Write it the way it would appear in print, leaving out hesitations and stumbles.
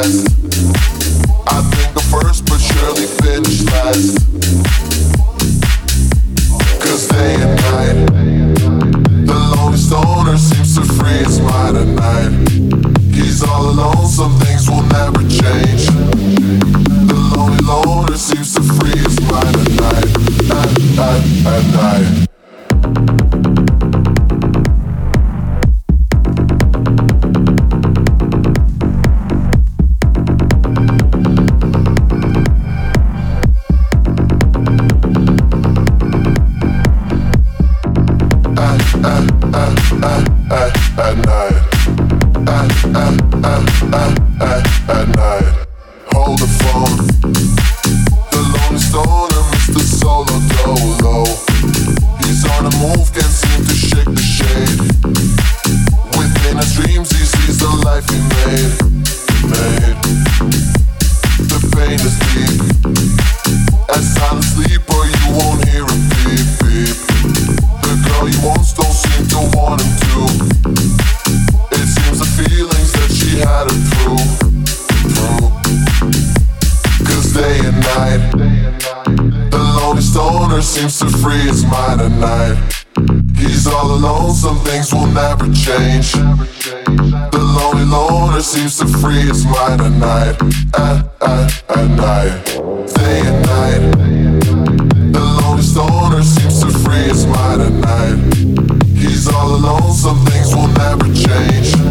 last. I think I'm first, but surely finish last. 'Cause day and night, the lonely stoner seems to free his mind at night. He's all alone, some things will never change. The lonely loner seems to free his mind at night, at night. At night, at night, hold the phone. The lonely stoner, Mr. Solo Dolo. He's on the move, can't seem to shake the shade. Within his dreams, he sees the life he made. The pain is deep, as silent sleeper, you won't hear a beep, beep. The girl he wants don't seem to want him to. It seems the feelings that she had are true. 'Cause day and night, the lonely stoner seems to free his mind at night. He's all alone, some things will never change. The lonely loner seems to free his mind at night, at night. Day and night, the lonely stoner seems to free his mind at night. He's all alone, some things will never change.